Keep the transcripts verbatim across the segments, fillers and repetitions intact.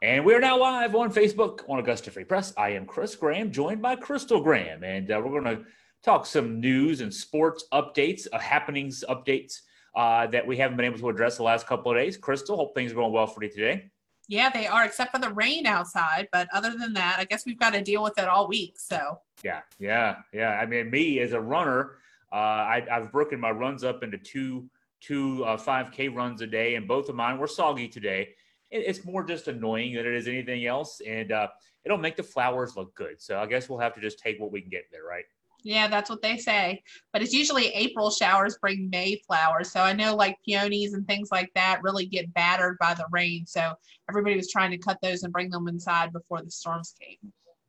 And we are now live on Facebook on Augusta Free Press. I am Chris Graham, joined by Crystal Graham, and uh, we're going to talk some news and sports updates, uh, happenings updates uh, that we haven't been able to address the last couple of days. Crystal, hope things are going well for you today. Yeah, they are, except for the rain outside. But other than that, I guess we've got to deal with it all week. So yeah, yeah, yeah. I mean, me as a runner, uh, I, I've broken my runs up into two, two uh, five K runs a day, and both of mine were soggy today. It's more just annoying than it is anything else, and uh, it'll make the flowers look good. So I guess we'll have to just take what we can get there, right? Yeah, that's what they say. But it's usually April showers bring May flowers. So I know like peonies and things like that really get battered by the rain. So everybody was trying to cut those and bring them inside before the storms came.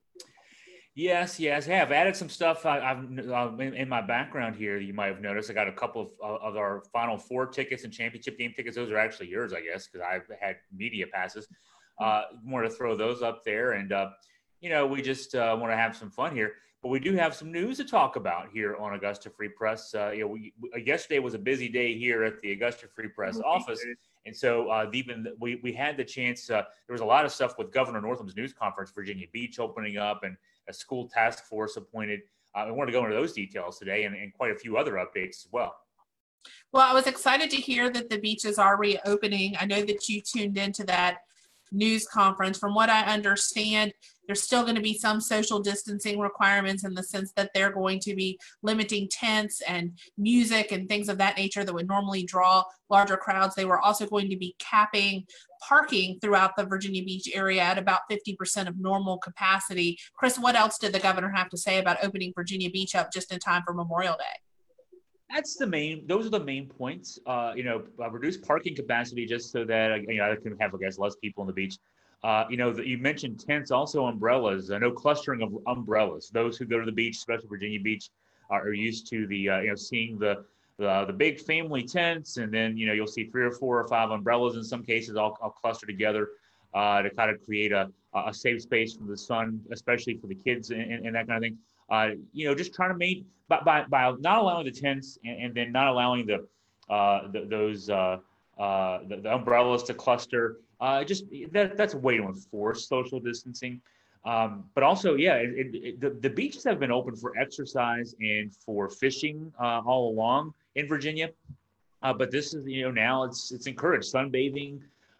Yes, yes. Hey, I've added some stuff I, I've uh, in, in my background here. You might have noticed I got a couple of, uh, of our Final Four tickets and championship game tickets. Those are actually yours, I guess, because I've had media passes. Uh, want to throw those up there, and uh, you know, we just uh, want to have some fun here. But we do have some news to talk about here on Augusta Free Press. Uh, you know, we, we, yesterday was a busy day here at the Augusta Free Press office, and so uh, even we we had the chance. Uh, there was a lot of stuff with Governor Northam's news conference, Virginia Beach opening up, and a school task force appointed. Uh, I wanted to go into those details today, and, and quite a few other updates as well. Well, I was excited to hear that the beaches are reopening. I know that you tuned into that news conference. From what I understand, there's still going to be some social distancing requirements in the sense that they're going to be limiting tents and music and things of that nature that would normally draw larger crowds. They were also going to be capping parking throughout the Virginia Beach area at about fifty percent of normal capacity. Chris, what else did the governor have to say about opening Virginia Beach up just in time for Memorial Day? That's the main, those are the main points. Uh, you know, uh, reduce parking capacity just so that, you know, I can have, I guess, less people on the beach. Uh, you know, the, you mentioned tents, also umbrellas. I know clustering of umbrellas. Those who go to the beach, especially Virginia Beach, are, are used to the, uh, you know, seeing the, the the big family tents, and then, you know, you'll see three or four or five umbrellas in some cases all, all clustered together uh, to kind of create a, a safe space from the sun, especially for the kids and, and, and that kind of thing. Uh, you know, just trying to make, by, by, by not allowing the tents and, and then not allowing the, uh, the those, uh, uh, the, the umbrellas to cluster, uh, just that that's a way to enforce social distancing. Um, but also, yeah, it, it, it, the, the beaches have been open for exercise and for fishing uh, all along in Virginia. Uh, but this is, you know, now it's, it's encouraged. Sunbathing,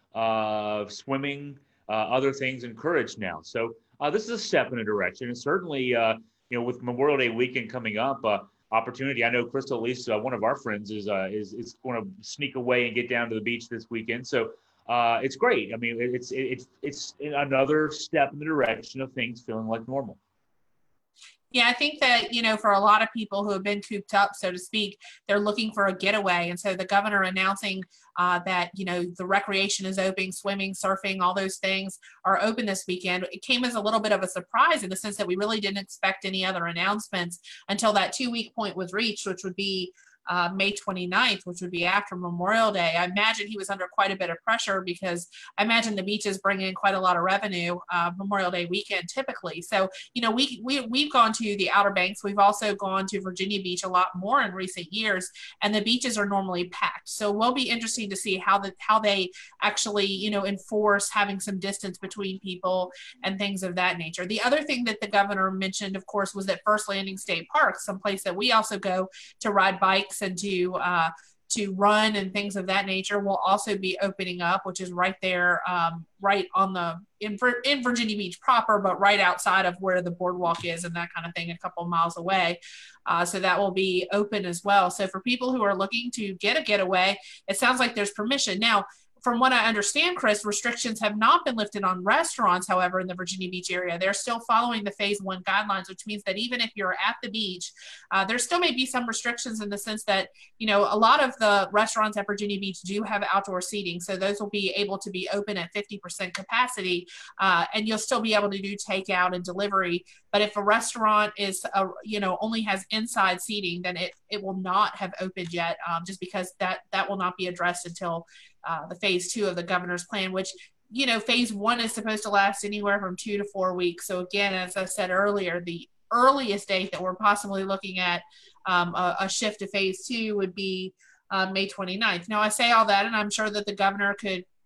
uh, swimming, uh, other things encouraged now. So uh, this is a step in a direction. And certainly, uh, you know, with Memorial Day weekend coming up, uh, opportunity. I know Crystal, at least uh, one of our friends, is uh, is is going to sneak away and get down to the beach this weekend. So uh, it's great. I mean, it's it's it's another step in the direction of things feeling like normal. Yeah, I think that, you know, for a lot of people who have been cooped up, so to speak, they're looking for a getaway. And so the governor announcing uh, that, you know, the recreation is open, swimming, surfing, all those things are open this weekend. It came as a little bit of a surprise in the sense that we really didn't expect any other announcements until that two-week point was reached, which would be Uh, May twenty-ninth, which would be after Memorial Day. I imagine he was under quite a bit of pressure because I imagine the beaches bring in quite a lot of revenue uh, Memorial Day weekend typically. So, you know, we, we, we've gone to the Outer Banks. We've also gone to Virginia Beach a lot more in recent years, and the beaches are normally packed. So it will be interesting to see how the, how they actually, you know, enforce having some distance between people and things of that nature. The other thing that the governor mentioned, of course, was that First Landing State Park, someplace that we also go to ride bikes and to uh, to run and things of that nature, will also be opening up, which is right there, um, right on the in, in Virginia Beach proper, but right outside of where the boardwalk is and that kind of thing, a couple of miles away. Uh, so that will be open as well. So for people who are looking to get a getaway, it sounds like there's permission. Now, from what I understand, Chris, restrictions have not been lifted on restaurants, however, in the Virginia Beach area. They're still following the phase one guidelines, which means that even if you're at the beach, uh, there still may be some restrictions in the sense that, you know, a lot of the restaurants at Virginia Beach do have outdoor seating. So those will be able to be open at fifty percent capacity, uh, and you'll still be able to do takeout and delivery. But if a restaurant is, a, you know, only has inside seating, then it, it will not have opened yet, um, just because that, that will not be addressed until Uh, the phase two of the governor's plan, which, you know, phase one is supposed to last anywhere from two to four weeks. So again, as I said earlier, the earliest date that we're possibly looking at um, a, a shift to phase two would be uh, May twenty-ninth. Now I say all that, and I'm sure that the governor could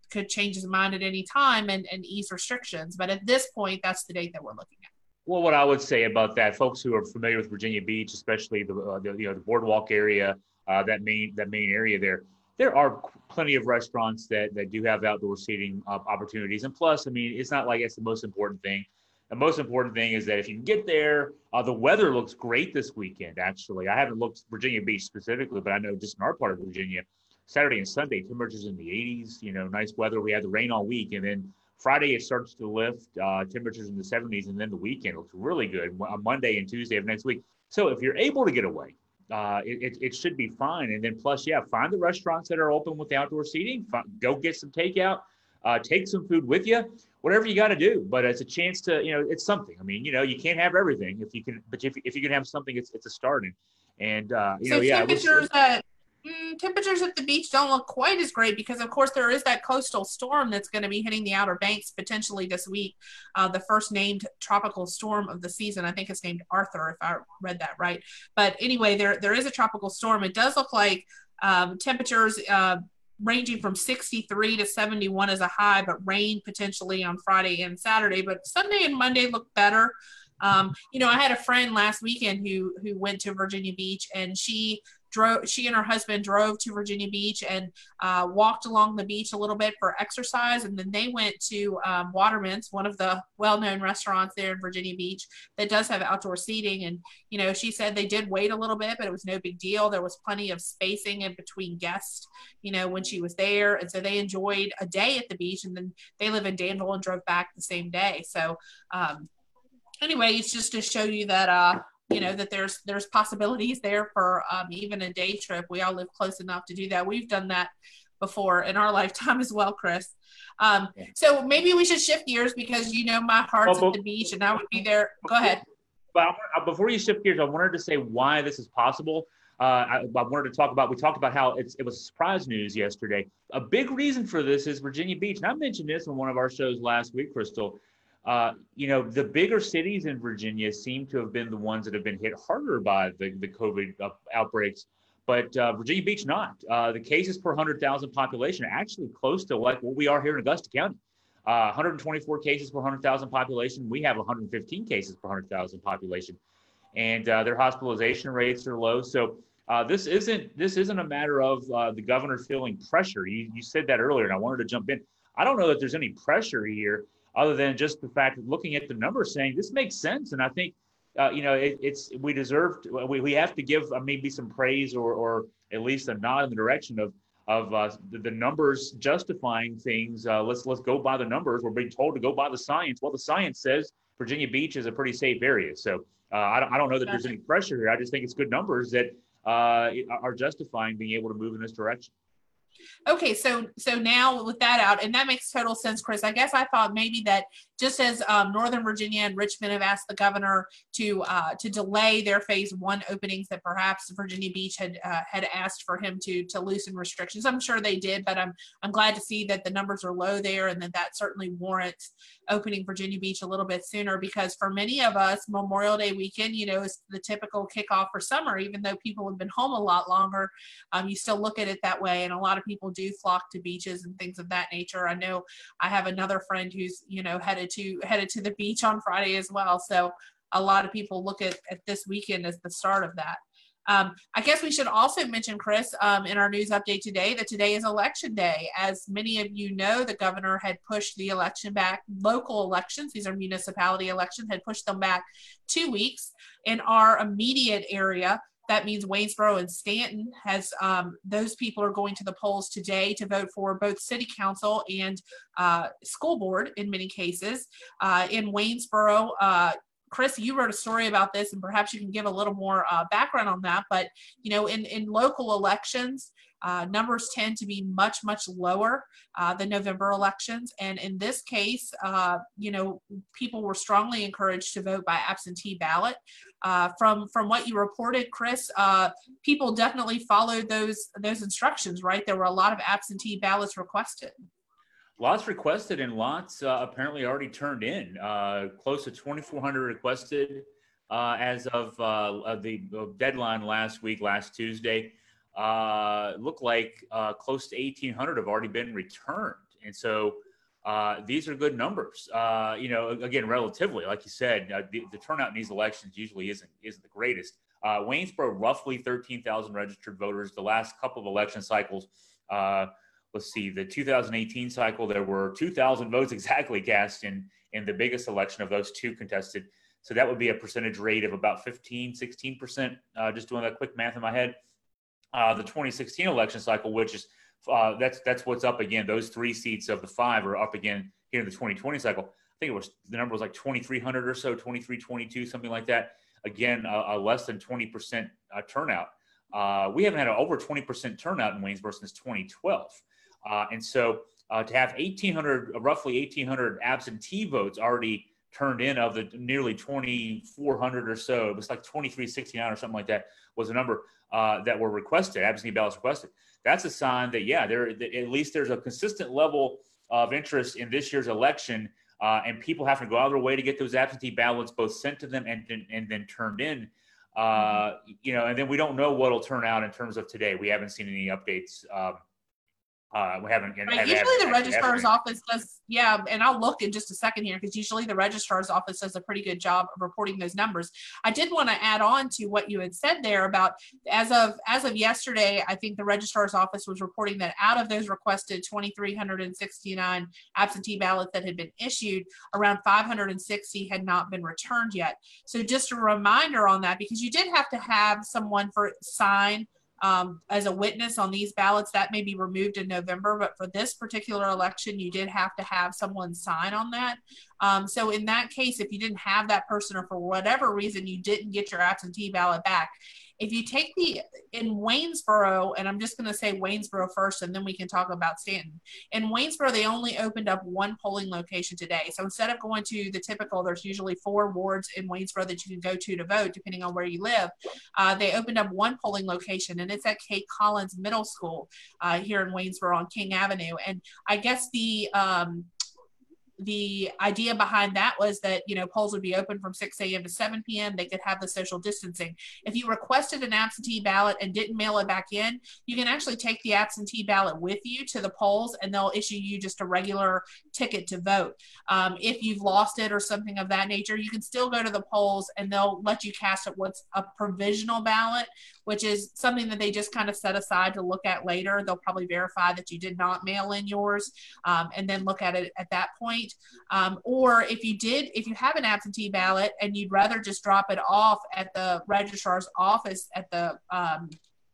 could change his mind at any time and, and ease restrictions. But at this point, that's the date that we're looking at. Well, what I would say about that, folks who are familiar with Virginia Beach, especially the, uh, the you know the boardwalk area, uh, that main that main area there, there are plenty of restaurants that that do have outdoor seating uh, opportunities. And plus, I mean, it's not like it's the most important thing. The most important thing is that if you can get there, uh, the weather looks great this weekend. Actually, I haven't looked Virginia Beach specifically, but I know just in our part of Virginia, Saturday and Sunday temperatures in the eighties. You know, nice weather. We had the rain all week, and then Friday, it starts to lift, uh, temperatures in the seventies, and then the weekend looks really good on Monday and Tuesday of next week. So if you're able to get away, uh, it, it, it should be fine. And then plus, yeah, find the restaurants that are open with the outdoor seating. Find, go get some takeout, uh, take some food with you, whatever you got to do. But it's a chance to, you know, it's something. I mean, you know, you can't have everything if you can, but if, if you can have something, it's it's a start. And, and uh, you so know, yeah. Temperatures at Mm, temperatures at the beach don't look quite as great because, of course, there is that coastal storm that's going to be hitting the Outer Banks potentially this week. Uh, the first named tropical storm of the season. I think it's named Arthur, if I read that right. But anyway, there there is a tropical storm. It does look like um, temperatures uh, ranging from sixty-three to seventy-one as a high, but rain potentially on Friday and Saturday. But Sunday and Monday look better. Um, you know, I had a friend last weekend who who went to Virginia Beach, and she drove. She and her husband drove to Virginia Beach and uh, walked along the beach a little bit for exercise, and then they went to um, Waterman's, one of the well-known restaurants there in Virginia Beach that does have outdoor seating. And you know, she said they did wait a little bit, but it was no big deal. There was plenty of spacing in between guests, you know, when she was there, and so they enjoyed a day at the beach, and then they live in Danville and drove back the same day. So. Um, Anyway, it's just to show you that, uh, you know, that there's there's possibilities there for um, even a day trip. We all live close enough to do that. We've done that before in our lifetime as well, Chris. Um, so maybe we should shift gears because, you know, my heart's well, but, at the beach and I would be there. Go ahead. But before you shift gears, I wanted to say why this is possible. Uh, I, I wanted to talk about, we talked about how it's, it was surprise news yesterday. A big reason for this is Virginia Beach. And I mentioned this on one of our shows last week, Crystal. Uh, you know, the bigger cities in Virginia seem to have been the ones that have been hit harder by the, the COVID outbreaks, but uh, Virginia Beach not. Uh, the cases per one hundred thousand population are actually close to like what we are here in Augusta County. Uh, one hundred twenty-four cases per one hundred thousand population. We have one hundred fifteen cases per one hundred thousand population, and uh, their hospitalization rates are low. So uh, this isn't this isn't a matter of uh, the governor feeling pressure. You, you said that earlier, and I wanted to jump in. I don't know that there's any pressure here, other than just the fact of looking at the numbers saying this makes sense. And I think, uh, you know, it, it's, we deserve, to, we, we have to give uh, maybe some praise or, or at least a nod in the direction of, of uh, the, the numbers justifying things. Uh, let's, let's go by the numbers. We're being told to go by the science. Well, the science says Virginia Beach is a pretty safe area. So uh, I don't, I don't know that there's any pressure here. I just think it's good numbers that uh, are justifying being able to move in this direction. Okay, so so now with that out, and that makes total sense, Chris. I guess I thought maybe that just as um, Northern Virginia and Richmond have asked the governor to uh, to delay their phase one openings, that perhaps Virginia Beach had uh, had asked for him to to loosen restrictions. I'm sure they did, but I'm I'm glad to see that the numbers are low there, and that that certainly warrants opening Virginia Beach a little bit sooner. Because for many of us, Memorial Day weekend, you know, is the typical kickoff for summer. Even though people have been home a lot longer, um, you still look at it that way, and a lot of people do flock to beaches and things of that nature. I know I have another friend who's, you know, headed to headed to the beach on Friday as well. So a lot of people look at, at this weekend as the start of that. Um, I guess we should also mention, Chris, um, in our news update today, that today is election day. As many of you know, the governor had pushed the election back. Local elections, these are municipality elections, had pushed them back two weeks. In our immediate area, that means Waynesboro and Stanton, has um, those people are going to the polls today to vote for both city council and uh, school board in many cases. Uh, in Waynesboro, uh, Chris, you wrote a story about this, and perhaps you can give a little more uh, background on that. But, you know, in, in local elections, uh, numbers tend to be much, much lower uh, than November elections. And in this case, uh, you know, people were strongly encouraged to vote by absentee ballot. Uh, from from what you reported, Chris, uh, people definitely followed those those instructions, right? There were a lot of absentee ballots requested. Lots requested and lots uh, apparently already turned in. Uh, close to twenty-four hundred requested uh, as of, uh, of the deadline last week, last Tuesday. Uh, looked like uh, close to eighteen hundred have already been returned. And so uh, these are good numbers. Uh, you know, again, relatively, like you said, uh, the, the turnout in these elections usually isn't isn't the greatest. Uh, Waynesboro, roughly thirteen thousand registered voters. The last couple of election cycles, uh, let's see, the two thousand eighteen cycle, there were two thousand votes exactly cast in, in the biggest election of those two contested. So that would be a percentage rate of about fifteen, sixteen percent, uh, just doing that quick math in my head. Uh, the twenty sixteen election cycle, which is, uh, that's that's what's up again. Those three seats of the five are up again here in the twenty twenty cycle. I think it was, the number was like twenty-three hundred or so, twenty-three, twenty-two, something like that. Again, a, a less than twenty percent uh, turnout. Uh, we haven't had an over twenty percent turnout in Waynesboro since twenty twelve. Uh, and so uh, to have eighteen hundred, roughly eighteen hundred absentee votes already turned in of the nearly twenty-four hundred or so, it was like twenty-three sixty-nine or something like that was the number uh, that were requested, absentee ballots requested. That's a sign that, yeah, there at least there's a consistent level of interest in this year's election, uh, and people have to go out of their way to get those absentee ballots both sent to them and, and, and then turned in. Uh, mm-hmm. You know, and then we don't know what'll turn out in terms of today. We haven't seen any updates. Um, Uh, we haven't. Right. Usually the registrar's office does, yeah, and I'll look in just a second here because usually the registrar's office does a pretty good job of reporting those numbers. I did want to add on to what you had said there about as of as of yesterday, I think the registrar's office was reporting that out of those requested two thousand three hundred sixty-nine absentee ballots that had been issued, around five hundred sixty had not been returned yet. So just a reminder on that, because you did have to have someone for sign Um, as a witness on these ballots. That may be removed in November, but for this particular election, you did have to have someone sign on that. Um, so in that case, if you didn't have that person or for whatever reason you didn't get your absentee ballot back, if you take the, in Waynesboro, and I'm just going to say Waynesboro first, and then we can talk about Stanton. In Waynesboro, they only opened up one polling location today. So instead of going to the typical, there's usually four wards in Waynesboro that you can go to to vote, depending on where you live. Uh, they opened up one polling location, and it's at Kate Collins Middle School uh, here in Waynesboro on King Avenue. And I guess the, um, the idea behind that was that, you know, polls would be open from six a.m. to seven p.m. They could have the social distancing. If you requested an absentee ballot and didn't mail it back in, you can actually take the absentee ballot with you to the polls and they'll issue you just a regular ticket to vote. Um, if you've lost it or something of that nature, you can still go to the polls and they'll let you cast it what's a provisional ballot, which is something that they just kind of set aside to look at later. They'll probably verify that you did not mail in yours um, and then look at it at that point. Um, or if you did, if you have an absentee ballot and you'd rather just drop it off at the registrar's office at the um,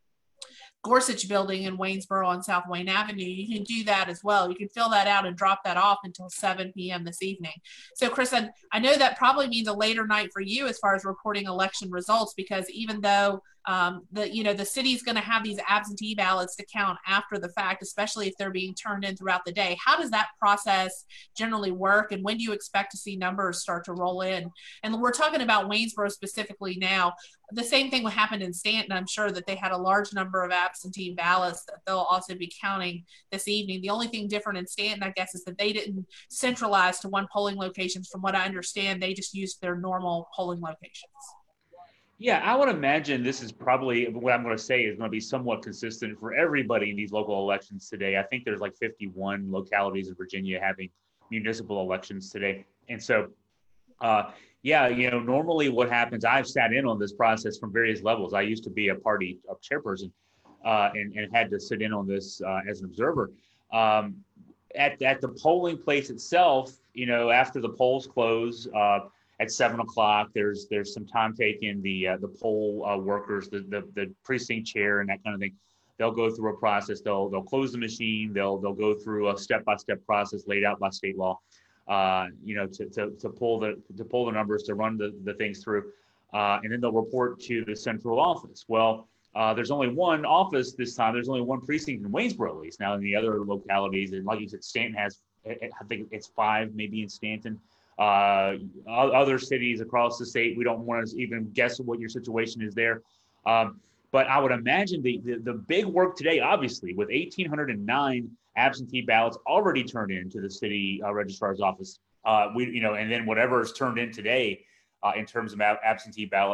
Gorsuch building in Waynesboro on South Wayne Avenue, you can do that as well. You can fill that out and drop that off until seven p.m. this evening. So Chris, I, I know that probably means a later night for you as far as reporting election results, because even though um, the, you know, the city's going to have these absentee ballots to count after the fact, especially if they're being turned in throughout the day. How does that process generally work? And when do you expect to see numbers start to roll in? And we're talking about Waynesboro specifically now. The same thing would happen in Stanton. I'm sure that they had a large number of absentee ballots that they'll also be counting this evening. The only thing different in Stanton, I guess, is that they didn't centralize to one polling location. From what I understand, they just used their normal polling locations. Yeah, I would imagine this is probably what I'm going to say is going to be somewhat consistent for everybody in these local elections today. I think there's like fifty-one localities in Virginia having municipal elections today. And so, uh, yeah, you know, normally what happens, I've sat in on this process from various levels. I used to be a party a chairperson uh, and, and had to sit in on this uh, as an observer. Um, at, at the polling place itself, you know, after the polls close, uh, at seven o'clock, there's there's some time taken. The uh, the poll uh, workers, the, the the precinct chair, and that kind of thing, they'll go through a process. They'll they'll close the machine. They'll they'll go through a step by step process laid out by state law. Uh, you know, to, to to pull the to pull the numbers, to run the the things through, uh, and then they'll report to the central office. Well, uh, there's only one office this time. There's only one precinct in Waynesboro, at least. Now in the other localities, and like you said, Stanton has, I think it's five, maybe in Stanton. Uh, other cities across the state, we don't want to even guess what your situation is there. Um, but I would imagine the, the, the big work today, obviously, with one thousand eight hundred nine absentee ballots already turned into the city uh, registrar's office. Uh, we, you know, and then whatever is turned in today uh, in terms of ab- absentee ballots,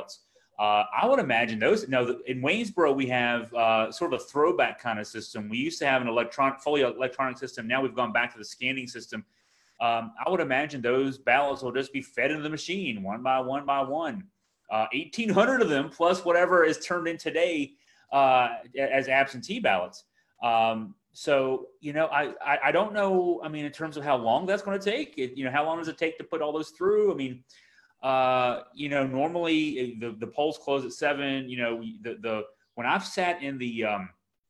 Uh, I would imagine those. No, in Waynesboro we have uh, sort of a throwback kind of system. We used to have an electronic, fully electronic system. Now we've gone back to the scanning system. Um, I would imagine those ballots will just be fed into the machine one by one by one. Uh, eighteen hundred of them plus whatever is turned in today uh, as absentee ballots. Um, so, you know, I, I, I don't know. I mean, in terms of how long that's going to take, it, you know, how long does it take to put all those through? I mean, uh, you know, normally the, the polls close at seven, you know, the, the, when I've sat in the, um,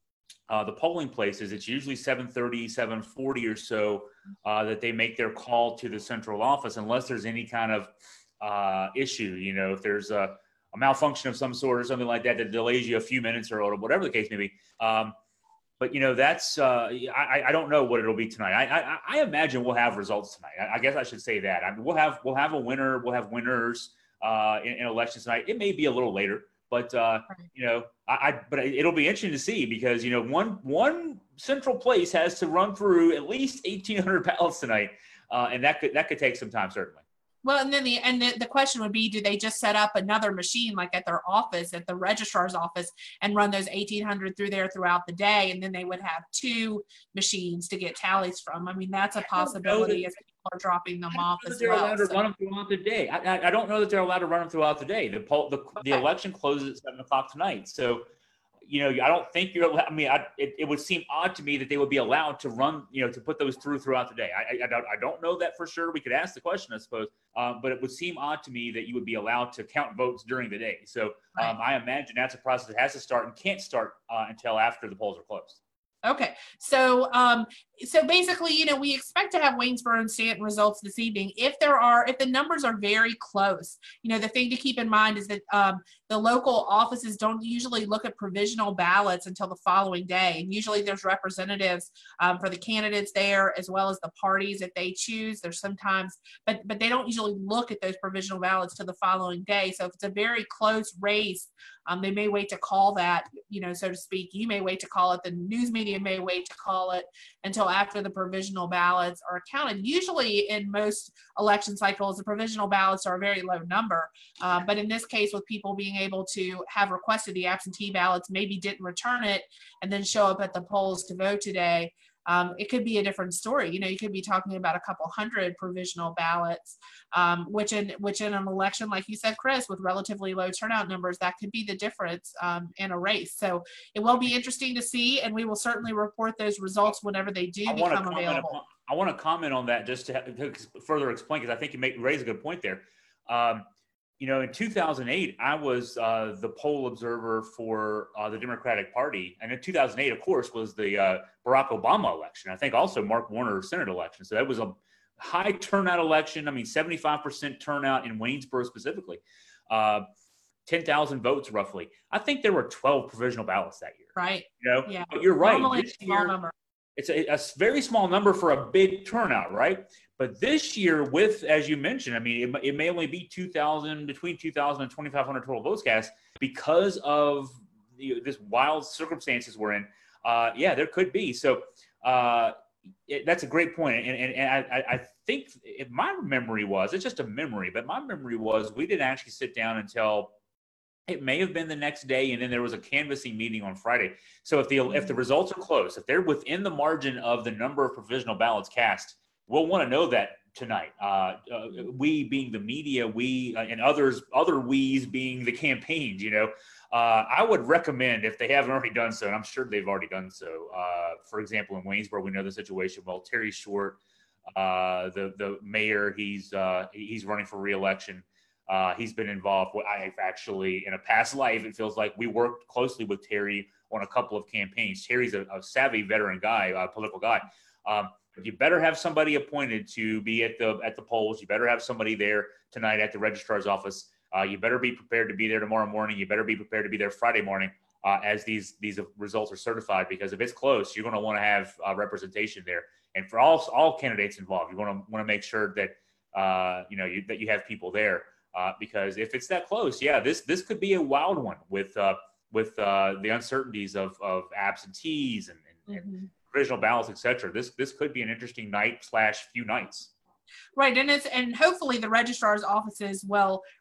uh, the polling places, it's usually seven thirty, seven forty or so, uh, that they make their call to the central office, unless there's any kind of, uh, issue, you know, if there's a, a malfunction of some sort or something like that, that delays you a few minutes or whatever the case may be. Um, But, you know, that's, uh, I, I don't know what it'll be tonight. I, I, I imagine we'll have results tonight. I, I guess I should say that. I mean, we'll have, we'll have a winner. We'll have winners uh, in, in elections tonight. It may be a little later, but, uh, you know, I, I, but it'll be interesting to see because, you know, one, one central place has to run through at least eighteen hundred ballots tonight. Uh, and that could, that could take some time, certainly. Well, and then the and the, the question would be, do they just set up another machine like at their office, at the registrar's office, and run those eighteen hundred through there throughout the day, and then they would have two machines to get tallies from? I mean, that's a possibility as people are dropping them off as they're well. allowed to So- run them throughout the day. I, I, I don't know that they're allowed to run them throughout the day. The poll, the, the Okay. election closes at seven o'clock tonight. So, you know, I don't think you're. I mean, I, it, it would seem odd to me that they would be allowed to run, you know, to put those through throughout the day. I, I, I don't, I don't know that for sure. We could ask the question, I suppose, um, but it would seem odd to me that you would be allowed to count votes during the day. So, um, I imagine that's a process that has to start and can't start uh, until after the polls are closed. Okay, so um, so basically, you know, we expect to have Waynesboro and Stanton results this evening. If there are, if the numbers are very close, you know, the thing to keep in mind is that um, the local offices don't usually look at provisional ballots until the following day, and usually there's representatives um, for the candidates there as well as the parties that they choose. There's sometimes, but but they don't usually look at those provisional ballots till the following day. So if it's a very close race, um, they may wait to call that, you know, so to speak. You may wait to call it. The news media may wait to call it until after the provisional ballots are counted. Usually in most election cycles, the provisional ballots are a very low number. Uh, but in this case, with people being able to have requested the absentee ballots, maybe didn't return it, and then show up at the polls to vote today, um, it could be a different story. You know, you could be talking about a couple hundred provisional ballots, um, which in which in an election, like you said, Chris, with relatively low turnout numbers, that could be the difference um, in a race. So it will be interesting to see, and we will certainly report those results whenever they do I want to become comment available. upon, I want to comment on that just to, have, to further explain, because I think you make raise a good point there. Um, you know, in two thousand eight, I was uh, the poll observer for uh, the Democratic Party, and in two thousand eight, of course, was the uh, Barack Obama election. I think also Mark Warner Senate election. So that was a high turnout election. I mean, seventy-five percent turnout in Waynesboro specifically, uh, ten thousand votes roughly. I think there were twelve provisional ballots that year. Right. You know, Yeah. but you're right. Normally This a small year, number. it's a, a very small number for a big turnout, right? But this year, with, as you mentioned, I mean, it, it may only be two thousand, between two thousand and twenty-five hundred total votes cast because of the, this wild circumstances we're in. Uh, yeah, there could be. So uh, it, that's a great point. And, and, and I, I think if my memory was, it's just a memory, but my memory was we didn't actually sit down until it may have been the next day, and then there was a canvassing meeting on Friday. So if the if the results are close, if they're within the margin of the number of provisional ballots cast, we'll want to know that tonight. Uh, uh, we being the media, we uh, and others, other we's being the campaigns. You know, uh, I would recommend, if they haven't already done so, and I'm sure they've already done so. Uh, for example, in Waynesboro, we know the situation well. Terry Short, uh, the the mayor, he's uh, he's running for re-election. Uh, he's been involved. I've actually, in a past life, it feels like we worked closely with Terry on a couple of campaigns. Terry's a, a savvy veteran guy, a political guy. Um, you better have somebody appointed to be at the at the polls. You better have somebody there tonight at the registrar's office. Uh, you better be prepared to be there tomorrow morning. You better be prepared to be there Friday morning uh, as these these results are certified. Because if it's close, you're going to want to have uh, representation there. And for all all candidates involved, you want to want to make sure that uh, you know you, that you have people there. Uh, because if it's that close, yeah, this this could be a wild one with uh, with uh, the uncertainties of of absentees and, and, mm-hmm. and provisional ballots, et cetera. This this could be an interesting night slash few nights. Right, and it's and hopefully the registrar's offices will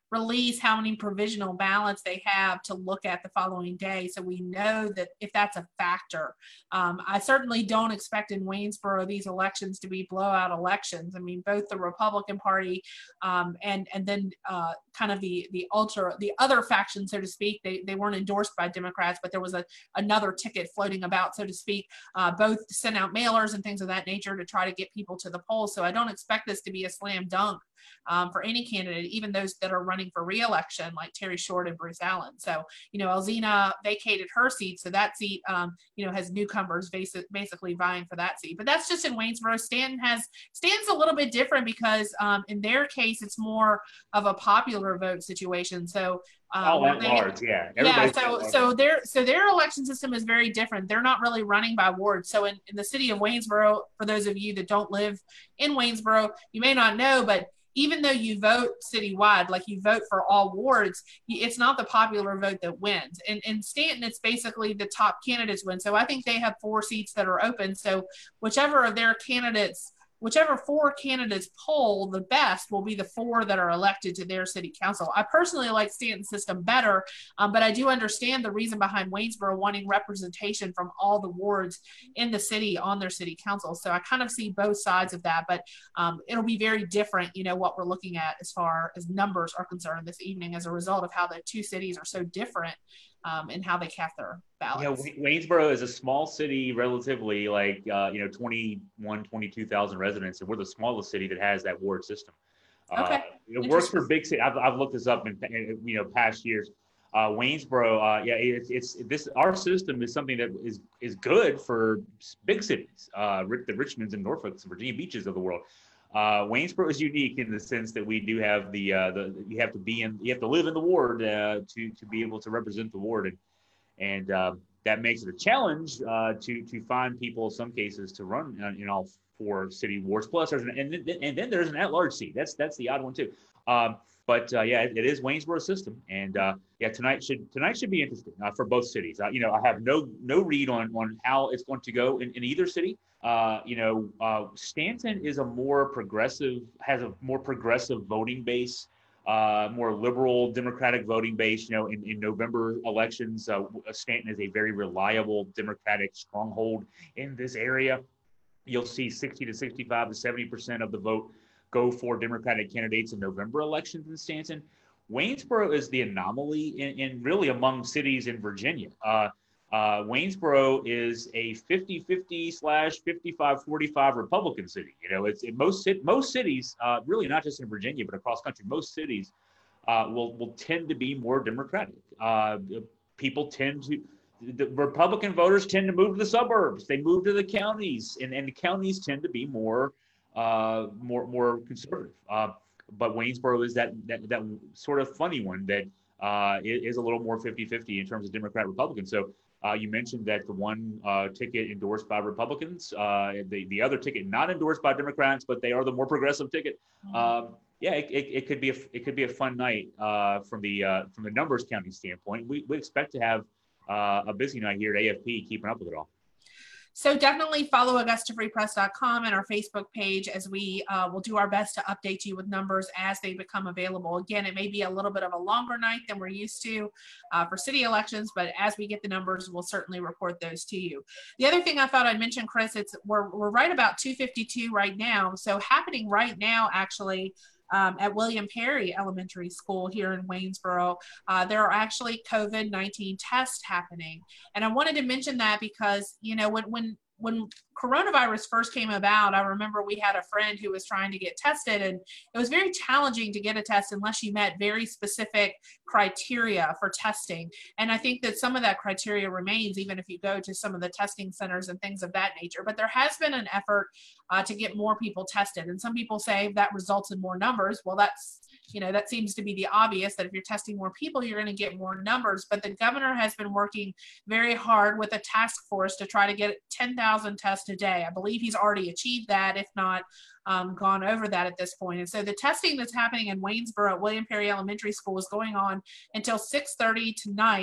release how many provisional ballots they have to look at the following day. So we know that if that's a factor. Um, I certainly don't expect in Waynesboro these elections to be blowout elections. I mean, both the Republican Party um, and and then uh, kind of the the ultra the other faction, so to speak, they they weren't endorsed by Democrats, but there was a another ticket floating about, so to speak. Uh, both sent out mailers and things of that nature to try to get people to the polls. So I don't expect this to be a slam dunk um, for any candidate, even those that are running for re-election, like Terry Short and Bruce Allen. So, you know, Alzina vacated her seat, so that seat, um, you know, has newcomers basic, basically vying for that seat. But that's just in Waynesboro. Stanton has Stanton's a little bit different because um, in their case, it's more of a popular vote situation. So. Um, oh, at they, large, yeah. Yeah, so so their so their election system is very different. They're not really running by wards. So in, in the city of Waynesboro, for those of you that don't live in Waynesboro, you may not know, but even though you vote citywide, like you vote for all wards, it's not the popular vote that wins. And in Stanton, it's basically the top candidates win. So I think they have four seats that are open. So whichever of their candidates Whichever four candidates poll the best will be the four that are elected to their city council. I personally like Stanton's system better, um, but I do understand the reason behind Waynesboro wanting representation from all the wards in the city on their city council. So I kind of see both sides of that, but um, it'll be very different, you know, what we're looking at as far as numbers are concerned this evening as a result of how the two cities are so different um, in how they cast their ballots. Yeah, Waynesboro is a small city, relatively, like uh, you know, twenty-one, twenty-two thousand residents, and we're the smallest city that has that ward system. Okay. Uh, it works for big cities. I've, I've looked this up in, in you know past years. Uh, Waynesboro, uh, yeah, it's, it's this our system is something that is is good for big cities, uh, the Richmonds and Norfolks, Virginia Beaches of the world. Uh, Waynesboro is unique in the sense that we do have the uh, the you have to be in you have to live in the ward uh, to to be able to represent the ward, and and uh, that makes it a challenge uh, to to find people in some cases to run in all four city wards. Plus, there's an, and and then there's an at-large seat. That's that's the odd one too. Um, but uh, yeah, it, it is Waynesboro's system, and uh, yeah, tonight should tonight should be interesting uh, for both cities. Uh, you know, I have no no read on on how it's going to go in, in either city. Uh, you know, uh, Stanton is a more progressive, has a more progressive voting base, uh, more liberal Democratic voting base. You know, in, in November elections, uh, Stanton is a very reliable Democratic stronghold in this area. You'll see sixty to sixty-five to seventy percent of the vote go for Democratic candidates in November elections in Stanton. Waynesboro is the anomaly in, in really among cities in Virginia. Uh, Uh, Waynesboro is a fifty-fifty slash fifty-five forty-five Republican city. You know, it's in most most cities, uh, really not just in Virginia, but across country, most cities uh, will will tend to be more Democratic. Uh, people tend to, the Republican voters tend to move to the suburbs. They move to the counties, and, and the counties tend to be more uh, more more conservative. Uh, but Waynesboro is that that that sort of funny one that uh, is a little more fifty-fifty in terms of Democrat Republican. So. Uh, you mentioned that the one uh, ticket endorsed by Republicans, uh, the, the other ticket not endorsed by Democrats, but they are the more progressive ticket. Um, yeah, it, it, it could be a it could be a fun night uh, from the uh, from the numbers counting standpoint. We we expect to have uh, a busy night here at A F P, keeping up with it all. So definitely follow Augusta Free Press dot com and our Facebook page as we uh, will do our best to update you with numbers as they become available. Again, it may be a little bit of a longer night than we're used to uh, for city elections, but as we get the numbers, we'll certainly report those to you. The other thing I thought I'd mention, Chris, it's we're, we're right about two fifty-two right now. So happening right now, actually, Um, at William Perry Elementary School here in Waynesboro, uh, there are actually COVID nineteen tests happening. And I wanted to mention that because, you know, when, when, when coronavirus first came about, I remember we had a friend who was trying to get tested, and it was very challenging to get a test unless you met very specific criteria for testing. And I think that some of that criteria remains even if you go to some of the testing centers and things of that nature. But there has been an effort uh, to get more people tested. And some people say that results in more numbers. Well, that's, you know, that seems to be the obvious, that if you're testing more people, you're going to get more numbers. But the governor has been working very hard with a task force to try to get ten thousand tests a day. I believe he's already achieved that, if not um, gone over that at this point. And so the testing that's happening in Waynesboro at William Perry Elementary School is going on until six thirty tonight.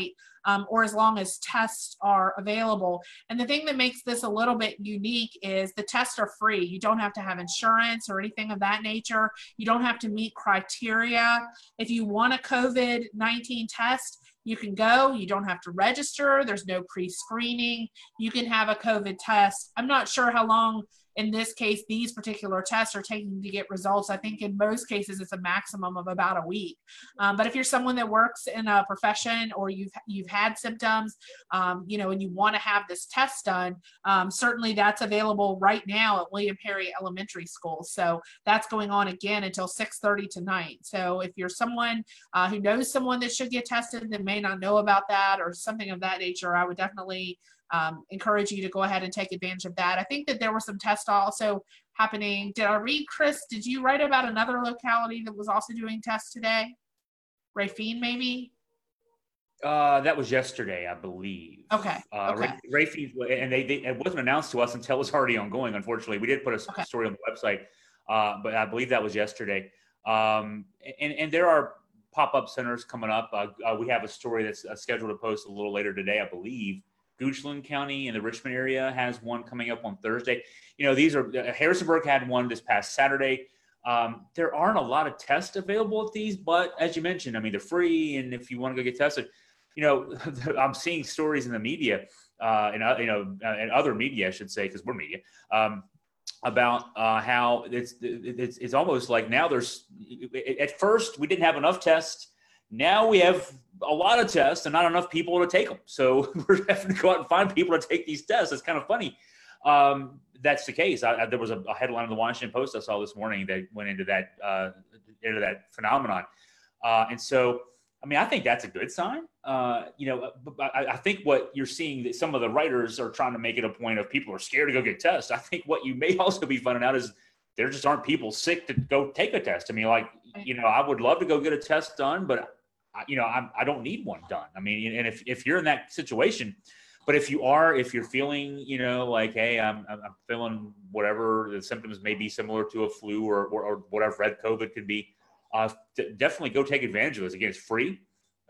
um, or as long as tests are available. And the thing that makes this a little bit unique is the tests are free. You don't have to have insurance or anything of that nature. You don't have to meet criteria. If you want a COVID nineteen test, you can go. You don't have to register. There's no pre-screening. You can have a COVID test. I'm not sure how long in this case these particular tests are taking to get results. I think in most cases it's a maximum of about a week. Um, but if you're someone that works in a profession or you've you've had symptoms, um, you know, and you want to have this test done, um, certainly that's available right now at William Perry Elementary School. So that's going on again until six thirty tonight. So if you're someone uh, who knows someone that should get tested that may not know about that or something of that nature, I would definitely Um, encourage you to go ahead and take advantage of that. I think that there were some tests also happening. Did I read, Chris, did you write about another locality that was also doing tests today? Rafine, maybe? Uh, that was yesterday, I believe. Okay. Uh, okay. Rafine, and they, they, it wasn't announced to us until it was already ongoing, unfortunately. We did put a Okay. story on the website, uh, but I believe that was yesterday. Um, and, and there are pop-up centers coming up. Uh, uh, we have a story that's uh, scheduled to post a little later today, I believe. Goochland County in the Richmond area has one coming up on Thursday. You know, these are, uh, Harrisonburg had one this past Saturday. Um, there aren't a lot of tests available at these, but as you mentioned, I mean, they're free. And if you want to go get tested, you know, I'm seeing stories in the media, uh, and, uh, you know, uh, and other media, I should say, because we're media, um, about uh, how it's, it's, it's almost like now there's, at first we didn't have enough tests. Now we have a lot of tests and not enough people to take them. So we're having to go out and find people to take these tests. It's kind of funny. Um, that's the case. I, I, there was a, a headline in the Washington Post I saw this morning that went into that uh, into that phenomenon. Uh, and so, I mean, I think that's a good sign. Uh, you know, I, I think what you're seeing that some of the writers are trying to make it a point of people are scared to go get tests. I think what you may also be finding out is there just aren't people sick to go take a test. I mean, like, you know, I would love to go get a test done, but you know, I'm, I don't need one done. I mean, and if, if you're in that situation, but if you are, if you're feeling, you know, like, hey, I'm, I'm feeling whatever the symptoms may be similar to a flu or, or, or whatever red COVID could be, uh, d- definitely go take advantage of this. Again, it's free.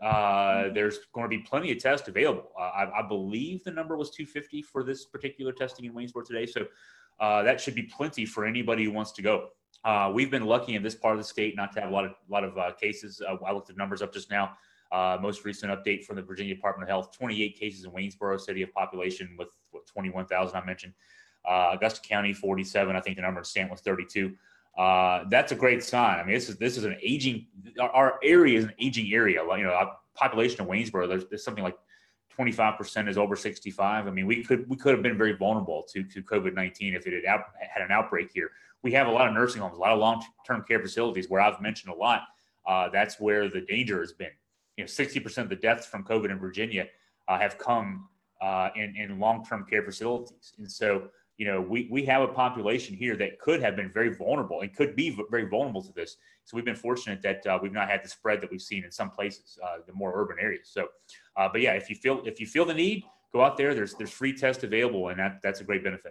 Uh, there's going to be plenty of tests available. Uh, I, I believe the number was two hundred fifty for this particular testing in Waynesboro today. So uh, that should be plenty for anybody who wants to go. Uh, we've been lucky in this part of the state not to have a lot of a lot of uh, cases. Uh, I looked the numbers up just now. Uh, most recent update from the Virginia Department of Health: twenty-eight cases in Waynesboro, city of population with what, twenty-one thousand. I mentioned uh, Augusta County, forty-seven. I think the number in Stanton was thirty-two. Uh, that's a great sign. I mean, this is this is an aging. Our, our area is an aging area. You know, our population of Waynesboro, there's, there's something like twenty-five percent is over sixty-five. I mean, we could we could have been very vulnerable to to COVID nineteen if it had out, had an outbreak here. We have a lot of nursing homes, a lot of long-term care facilities where I've mentioned a lot. Uh, that's where the danger has been. You know, sixty percent of the deaths from COVID in Virginia uh, have come uh, in, in long-term care facilities. And so, you know, we, we have a population here that could have been very vulnerable and could be very vulnerable to this. So we've been fortunate that uh, we've not had the spread that we've seen in some places, uh, the more urban areas. So, uh, but yeah, if you feel if you feel the need, go out there. There's there's free tests available, and that that's a great benefit.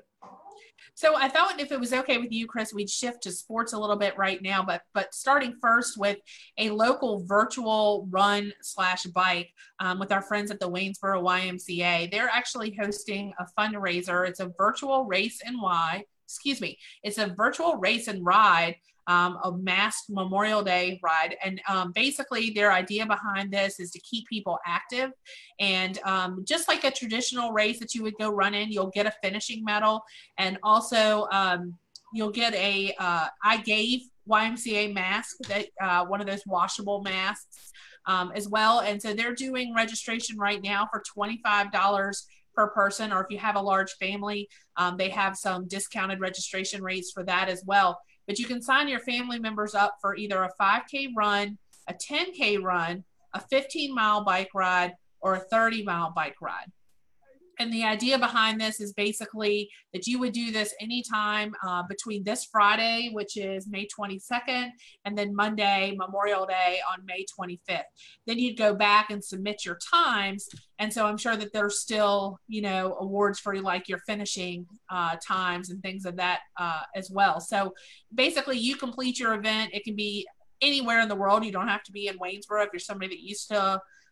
So I thought if it was okay with you, Chris, we'd shift to sports a little bit right now, but but starting first with a local virtual run slash bike um, with our friends at the Waynesboro Y M C A. They're actually hosting a fundraiser. It's a virtual race and ride. Excuse me. It's a virtual race and ride. Um, a masked Memorial Day ride. And um, basically their idea behind this is to keep people active. And um, just like a traditional race that you would go run in, you'll get a finishing medal. And also um, you'll get a, uh, I gave Y M C A mask, that uh, one of those washable masks um, as well. And so they're doing registration right now for twenty-five dollars per person, or if you have a large family, um, they have some discounted registration rates for that as well. But you can sign your family members up for either a five K run, a ten K run, a fifteen mile bike ride, or a thirty mile bike ride. And the idea behind this is basically that you would do this anytime uh, between this Friday, which is May twenty-second, and then Monday, Memorial Day on May twenty-fifth. Then you'd go back and submit your times. And so I'm sure that there's still, you know, awards for like your finishing uh, times and things of that uh, as well. So basically you complete your event. It can be anywhere in the world. You don't have to be in Waynesboro if you're somebody that used to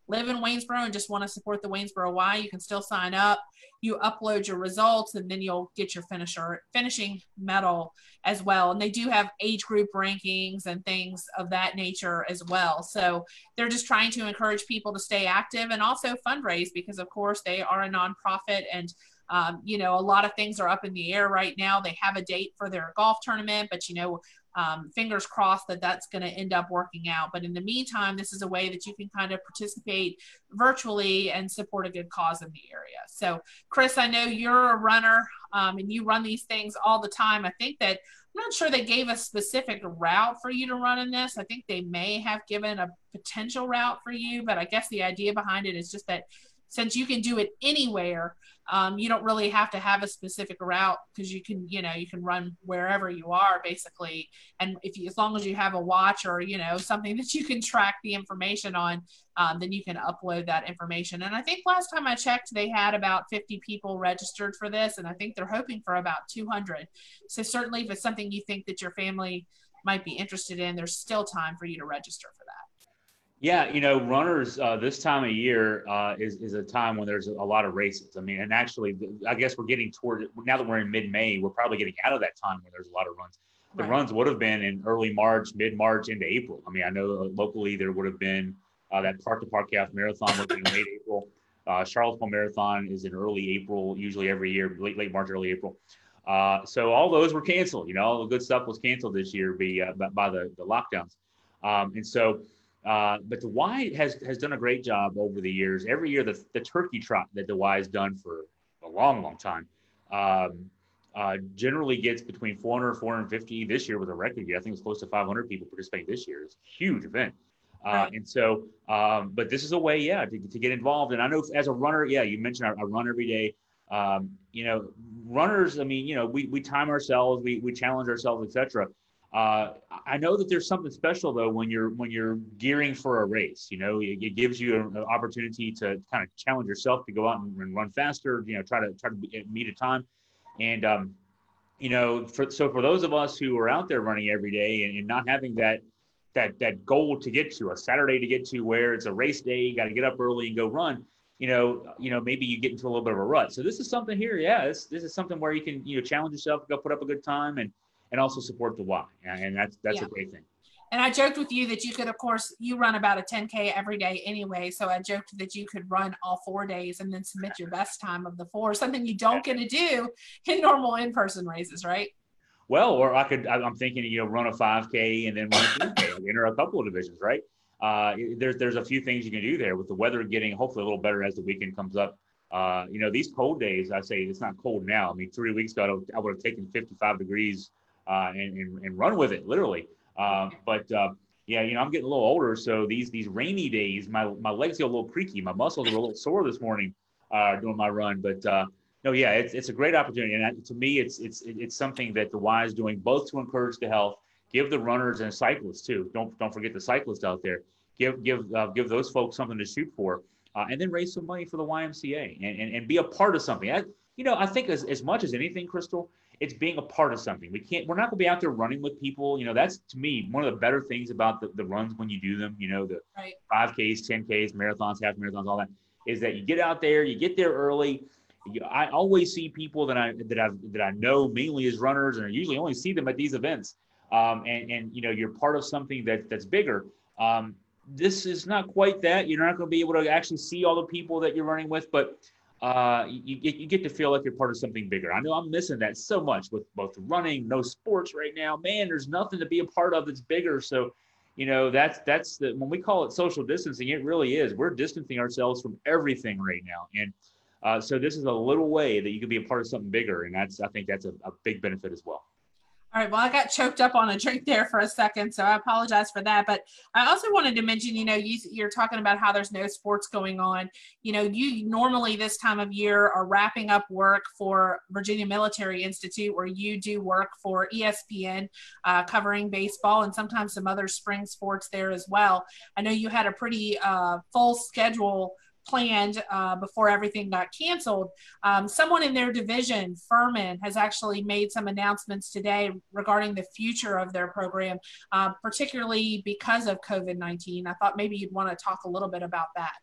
live in Waynesboro and just want to support the Waynesboro Y, you can still sign up. You upload your results, and then you'll get your finisher finishing medal as well. And they do have age group rankings and things of that nature as well. So they're just trying to encourage people to stay active and also fundraise, because of course they are a nonprofit, and um, you know, a lot of things are up in the air right now. They have a date for their golf tournament, but you know, um, fingers crossed that that's going to end up working out. But in the meantime, this is a way that you can kind of participate virtually and support a good cause in the area. So Chris, I know you're a runner um, and you run these things all the time. I think that I'm not sure they gave a specific route for you to run in this. I think they may have given a potential route for you, but I guess the idea behind it is just that since you can do it anywhere, um, you don't really have to have a specific route, because you can, you know, you can run wherever you are basically. And if you, as long as you have a watch or, you know, something that you can track the information on, um, then you can upload that information. And I think last time I checked, they had about fifty people registered for this, and I think they're hoping for about two hundred. So certainly if it's something you think that your family might be interested in, there's still time for you to register for that. Yeah, you know, runners uh, this time of year uh, is is a time when there's a lot of races. I mean, and actually, I guess we're getting toward, now that we're in mid-May, we're probably getting out of that time when there's a lot of runs. The Right. runs would have been in early March, mid-March into April. I mean, I know locally there would have been uh, that Park to Park Half Marathon would be in late April. Uh, Charlottesville Marathon is in early April, usually every year, late late March, early April. Uh, so all those were canceled. You know, all the good stuff was canceled this year by, uh, by the, the lockdowns. Um, and so, Uh, but the Y has has done a great job over the years. Every year, the, the turkey trot that the Y has done for a long, long time um, uh, generally gets between four hundred, four hundred fifty. This year was a record year. I think it was close to five hundred people participating this year. It's a huge event. Uh, Right. and so, um, but this is a way, yeah, to, to get involved. And I know as a runner, yeah, you mentioned I, I run every day. Um, you know, runners, I mean, you know, we, we time ourselves, we, we challenge ourselves, et cetera. Uh, I know that there's something special though when you're when you're gearing for a race. You know, it, it gives you an opportunity to kind of challenge yourself to go out and, and run faster. You know, try to try to meet a time, and um, you know, for, so for those of us who are out there running every day and, and not having that that that goal to get to, a Saturday to get to where it's a race day, you got to get up early and go run. You know, you know, maybe you get into a little bit of a rut. So this is something here, yeah, this this is something where you can, you know, challenge yourself, go put up a good time, and and also support the Y. And that's that's Yeah. a great thing. And I joked with you that you could, of course, you run about a ten K every day anyway. So I joked that you could run all four days and then submit your best time of the four, something you don't get to do in normal in-person races, right? Well, or I could, I- I'm thinking, you know, run a five K and then run a three K, like enter a couple of divisions, right? Uh, there's there's a few things you can do there with the weather getting hopefully a little better as the weekend comes up. Uh, you know, these cold days, I say it's not cold now. I mean, three weeks ago, I would have taken fifty-five degrees uh, and, and, and run with it, literally. Uh, but uh, yeah, you know, I'm getting a little older, so these these rainy days, my my legs get a little creaky, my muscles are a little sore this morning uh, doing my run. But uh, no, yeah, it's it's a great opportunity, and that, to me, it's it's it's something that the Y is doing both to encourage the health, give the runners and cyclists too. Don't don't forget the cyclists out there. Give give uh, give those folks something to shoot for, uh, and then raise some money for the Y M C A and and, and be a part of something. I, you know, I think as as much as anything, Crystal, it's being a part of something. We can't, we're not gonna be out there running with people. You know, that's to me, one of the better things about the, the runs when you do them, you know, the Right. five Ks, ten Ks, marathons, half marathons, all that, is that you get out there, you get there early. You, I always see people that I, that I, that I know mainly as runners, and I usually only see them at these events. Um, and, and, you know, you're part of something that that's bigger. Um, this is not quite that. You're not going to be able to actually see all the people that you're running with, but uh, you, you get to feel like you're part of something bigger. I know I'm missing that so much with both running, no sports right now. Man, there's nothing to be a part of that's bigger. So, you know, that's that's the, when we call it social distancing, it really is. We're distancing ourselves from everything right now. And uh, so this is a little way that you can be a part of something bigger. And that's, I think that's a, a big benefit as well. All right. Well, I got choked up on a drink there for a second, so I apologize for that. But I also wanted to mention, you know, you, you're talking about how there's no sports going on. You know, you normally this time of year are wrapping up work for Virginia Military Institute, where you do work for E S P N, uh, covering baseball and sometimes some other spring sports there as well. I know you had a pretty uh, full schedule planned uh, before everything got canceled. Um, someone in their division, Furman, has actually made some announcements today regarding the future of their program, uh, particularly because of COVID nineteen. I thought maybe you'd want to talk a little bit about that.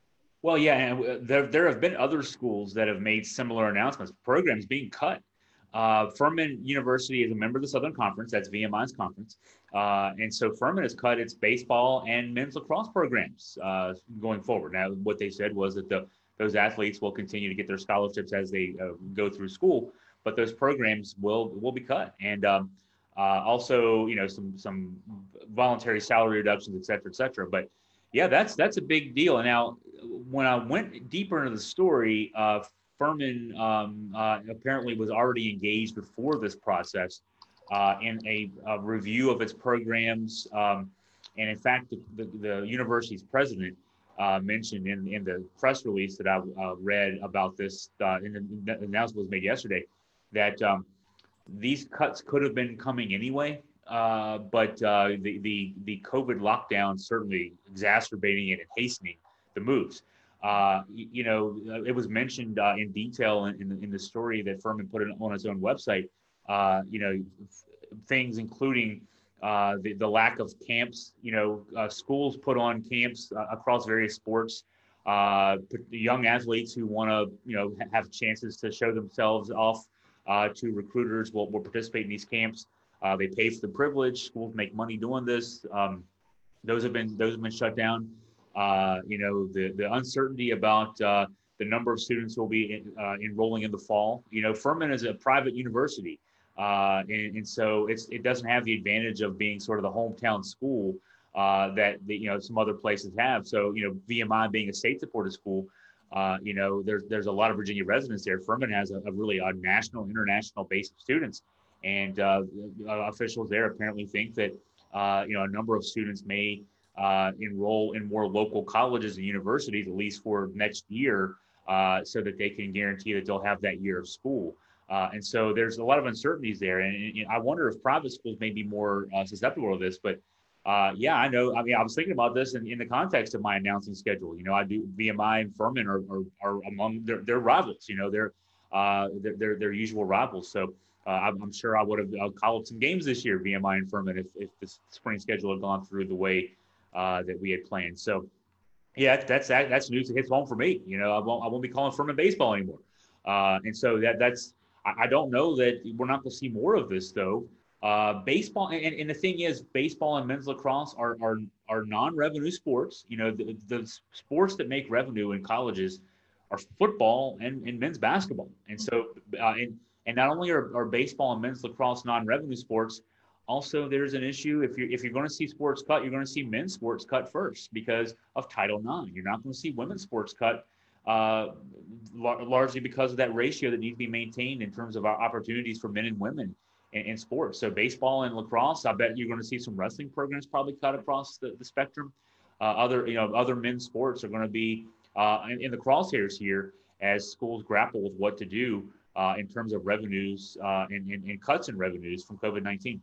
Well, yeah, and there there have been other schools that have made similar announcements, programs being cut. Uh, Furman University is a member of the Southern Conference. That's V M I's conference, uh, and so Furman has cut its baseball and men's lacrosse programs uh, going forward. Now, what they said was that the those athletes will continue to get their scholarships as they uh, go through school, but those programs will will be cut, and um, uh, also, you know, some some voluntary salary reductions, et cetera, et cetera. But yeah, that's that's a big deal. And now, when I went deeper into the story, uh, Furman um, uh, apparently was already engaged before this process uh, in a, a review of its programs. Um, and in fact, the, the, the university's president uh, mentioned in, in the press release that I uh, read about this, uh, and the announcement was made yesterday, that um, these cuts could have been coming anyway. Uh, but uh, the, the, the COVID lockdown certainly exacerbating it and hastening the moves. Uh, you, you know, it was mentioned uh, in detail in, in, the, in the story that Furman put it on its own website. Uh, you know, things including uh, the, the lack of camps. You know, uh, schools put on camps uh, across various sports. Uh, young athletes who want to, you know, have chances to show themselves off uh, to recruiters will, will participate in these camps. Uh, they pay for the privilege. Schools make money doing this. Um, those have been those have been shut down. Uh, you know, the the uncertainty about uh, the number of students who will be in, uh, enrolling in the fall. You know, Furman is a private university, uh, and, and so it's it doesn't have the advantage of being sort of the hometown school uh, that the, you know some other places have. So you know, V M I being a state-supported school, uh, you know, there's there's a lot of Virginia residents there. Furman has a, a really a national, international base of students. And uh, officials there apparently think that, uh, you know, a number of students may uh, enroll in more local colleges and universities, at least for next year, uh, so that they can guarantee that they'll have that year of school. Uh, and so there's a lot of uncertainties there. And, and you know, I wonder if private schools may be more uh, susceptible to this. But uh, yeah, I know. I mean, I was thinking about this in, in the context of my announcing schedule. You know, I do V M I and Furman are, are, are among their, their rivals, you know, they're, uh, they're, they're, their usual rivals. So Uh, I'm, I'm sure I would have uh, called some games this year, V M I and Furman, if, if the spring schedule had gone through the way uh, that we had planned. So, yeah, that's that, that's news that hits home for me. You know, I won't I won't be calling Furman baseball anymore. Uh, and so that that's I, I don't know that we're not going to see more of this though. Uh, baseball and, and the thing is, baseball and men's lacrosse are are are non-revenue sports. You know, the, the sports that make revenue in colleges are football and, and men's basketball. And so, uh, and And not only are, are baseball and men's lacrosse non-revenue sports, also there's an issue. If you're, if you're going to see sports cut, you're going to see men's sports cut first because of Title nine. You're not going to see women's sports cut uh, l- largely because of that ratio that needs to be maintained in terms of our opportunities for men and women in, in sports. So baseball and lacrosse, I bet you're going to see some wrestling programs probably cut across the, the spectrum. Uh, other, you know, other men's sports are going to be uh, in, in the crosshairs here as schools grapple with what to do Uh, in terms of revenues uh, and, and, and cuts in revenues from COVID nineteen.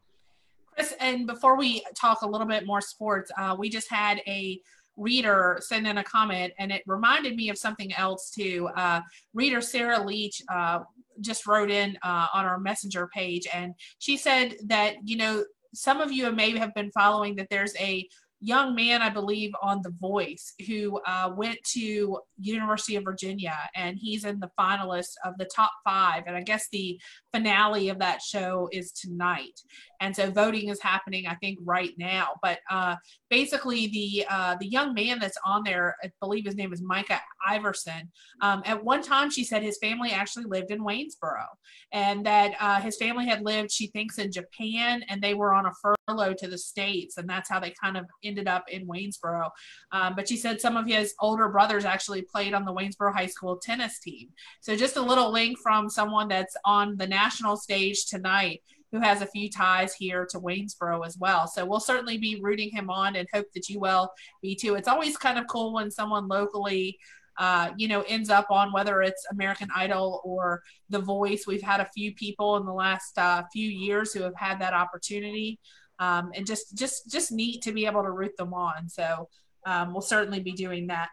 Chris, and before we talk a little bit more sports, uh, we just had a reader send in a comment, and it reminded me of something else too. Uh, reader Sarah Leach uh, just wrote in uh, on our messenger page, and she said that, you know, some of you may have been following that there's a young man, I believe, on The Voice who uh, went to University of Virginia, and he's in the finalists of the top five. And I guess the finale of that show is tonight. And so voting is happening, I think, right now. But uh, basically, the uh, the young man that's on there, I believe his name is Micah Iverson. Um, at one time, she said his family actually lived in Waynesboro, and that uh, his family had lived, she thinks, in Japan, and they were on a furlough to the States, and that's how they kind of ended up in Waynesboro. Um, but she said some of his older brothers actually played on the Waynesboro High School tennis team. So just a little link from someone that's on the national stage tonight who has a few ties here to Waynesboro as well. So we'll certainly be rooting him on and hope that you will be too. It's always kind of cool when someone locally, uh, you know, ends up on, whether it's American Idol or The Voice. We've had a few people in the last uh, few years who have had that opportunity. Um, and just, just, just neat to be able to root them on. So um, we'll certainly be doing that.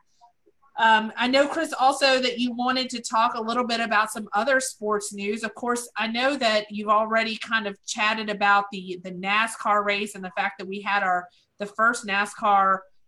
Um, I know, Chris, also that you wanted to talk a little bit about some other sports news. Of course, I know that you've already kind of chatted about the the NASCAR race and the fact that we had our the first NASCAR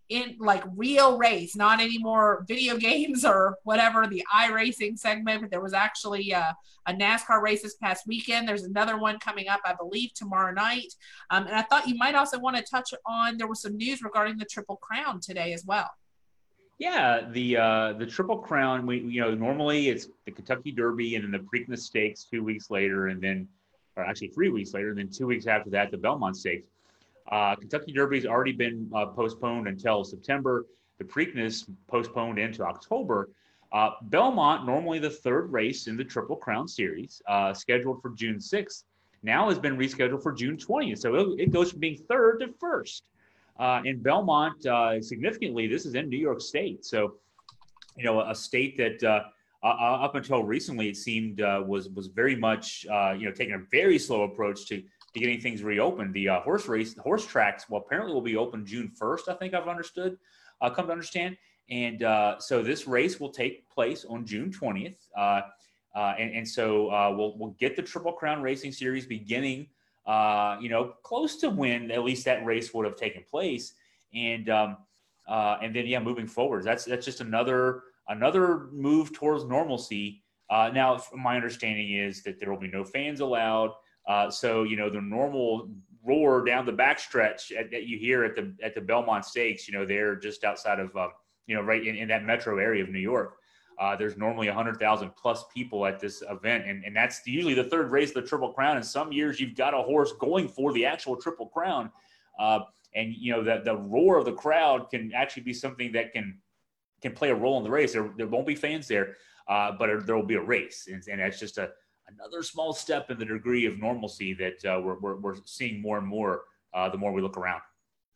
in like real race, not any more video games or whatever, the iRacing segment, but there was actually a, a NASCAR race this past weekend. There's another one coming up, I believe, tomorrow night. Um, and I thought you might also want to touch on, there was some news regarding the Triple Crown today as well. Yeah, the uh, the Triple Crown, we you know, normally it's the Kentucky Derby and then the Preakness Stakes two weeks later, and then, or actually three weeks later, and then two weeks after that, the Belmont Stakes. Uh, Kentucky Derby's already been uh, postponed until September. The Preakness postponed into October. Uh, Belmont, normally the third race in the Triple Crown series, uh, scheduled for June sixth, now has been rescheduled for June twentieth. So it, it goes from being third to first. Uh, in Belmont, uh, significantly, this is in New York State. So, you know, a state that uh, uh, up until recently, it seemed uh, was was very much, uh, you know, taking a very slow approach to to getting things reopened. The uh, horse race, the horse tracks, well, apparently will be open June first, I think I've understood, uh, come to understand. And uh, so this race will take place on June twentieth. Uh, uh, and, and so uh, we'll, we'll get the Triple Crown Racing Series beginning, uh, you know, close to when at least that race would have taken place. And um, uh, and then, yeah, moving forward, that's that's just another, another move towards normalcy. Uh, now, my understanding is that there will be no fans allowed. Uh, so, you know, the normal roar down the backstretch at, that you hear at the at the Belmont Stakes, you know, they're just outside of, uh, you know, right in, in that metro area of New York. Uh, there's normally one hundred thousand plus people at this event, and, and that's usually the third race of the Triple Crown. And some years you've got a horse going for the actual Triple Crown. Uh, and, you know, the, the roar of the crowd can actually be something that can can play a role in the race. There, there won't be fans there, uh, but there will be a race. And, and that's just a another small step in the degree of normalcy that uh, we're, we're, we're seeing more and more uh, the more we look around.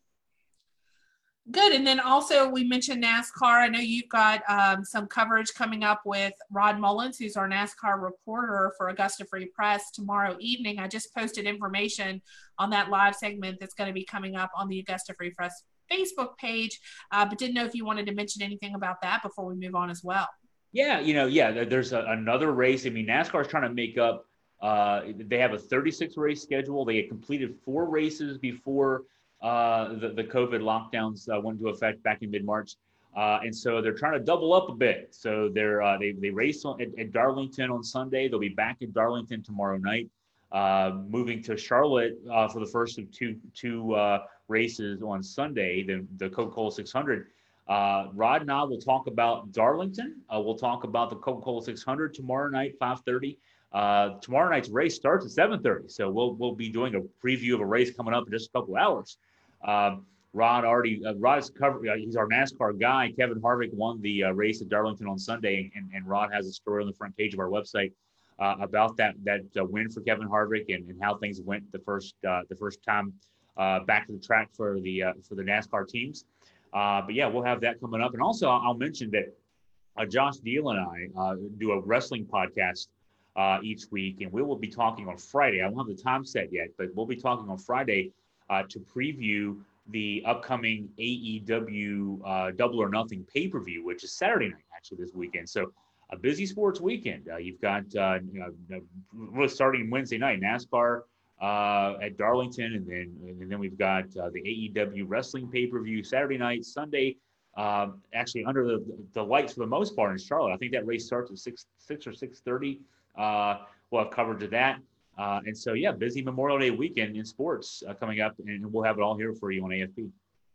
Good. And then also we mentioned NASCAR. I know you've got um, some coverage coming up with Rod Mullins, who's our NASCAR reporter for Augusta Free Press tomorrow evening. I just posted information on that live segment that's going to be coming up on the Augusta Free Press Facebook page, uh, but didn't know if you wanted to mention anything about that before we move on as well. Yeah, you know, yeah, there's a, another race. I mean, NASCAR is trying to make up, uh, they have a thirty-six race schedule. They had completed four races before uh, the, the COVID lockdowns uh, went into effect back in mid-March. Uh, and so they're trying to double up a bit. So they're, uh, they, they race on, at, at Darlington on Sunday. They'll be back in Darlington tomorrow night, uh, moving to Charlotte uh, for the first of two, two uh, races on Sunday, the, the Coca-Cola six hundred. Uh, Rod and I will talk about Darlington. Uh, we'll talk about the Coca-Cola six hundred tomorrow night, five thirty. Uh, tomorrow night's race starts at seven thirty, so we'll we'll be doing a preview of a race coming up in just a couple of hours. Um, Rod already uh, Rod's covered. Uh, he's our NASCAR guy. Kevin Harvick won the uh, race at Darlington on Sunday, and, and Rod has a story on the front page of our website uh, about that that uh, win for Kevin Harvick and, and how things went the first uh, the first time uh, back to the track for the uh, for the NASCAR teams. Uh, but yeah, we'll have that coming up. And also I'll, I'll mention that uh, Josh Deal and I uh, do a wrestling podcast uh, each week, and we will be talking on Friday. I won't have the time set yet, but we'll be talking on Friday uh, to preview the upcoming A E W uh, Double or Nothing pay-per-view, which is Saturday night, actually, this weekend. So a busy sports weekend. Uh, you've got, uh, you know, really starting Wednesday night, NASCAR uh, at Darlington, and then and then we've got uh, the A E W wrestling pay-per-view Saturday night, Sunday, um, actually under the, the lights for the most part in Charlotte. I think that race starts at six six or six thirty. Uh, we'll have coverage of that, uh, and so yeah, busy Memorial Day weekend in sports uh, coming up, and we'll have it all here for you on A F P.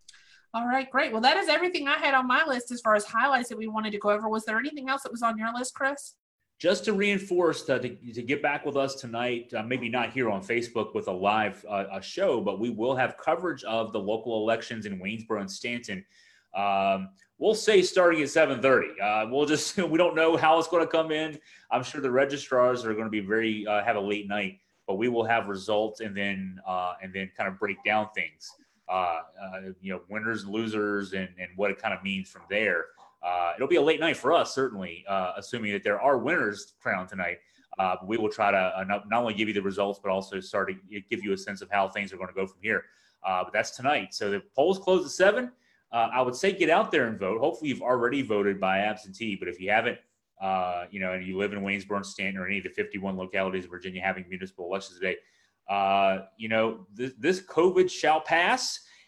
All right, great. Well, that is everything I had on my list as far as highlights that we wanted to go over. Was there anything else that was on your list, Chris? Just to reinforce uh, to, to get back with us tonight, uh, maybe not here on Facebook with a live uh, a show, but we will have coverage of the local elections in Waynesboro and Stanton. Um, we'll say starting at seven thirty. Uh, we'll just we don't know how it's going to come in. I'm sure the registrars are going to be very uh, have a late night, but we will have results and then uh, and then kind of break down things. Uh, uh, you know, winners, losers, and and what it kind of means from there. Uh, it'll be a late night for us, certainly, uh, assuming that there are winners crowned tonight. Uh, we will try to uh, not, not only give you the results, but also start to give you a sense of how things are going to go from here. Uh, but that's tonight. So the polls close at seven. Uh, I would say get out there and vote. Hopefully you've already voted by absentee, but if you haven't, uh, you know, and you live in Waynesboro and Stanton or any of the fifty-one localities of Virginia having municipal elections today, uh, you know, this, this COVID shall pass.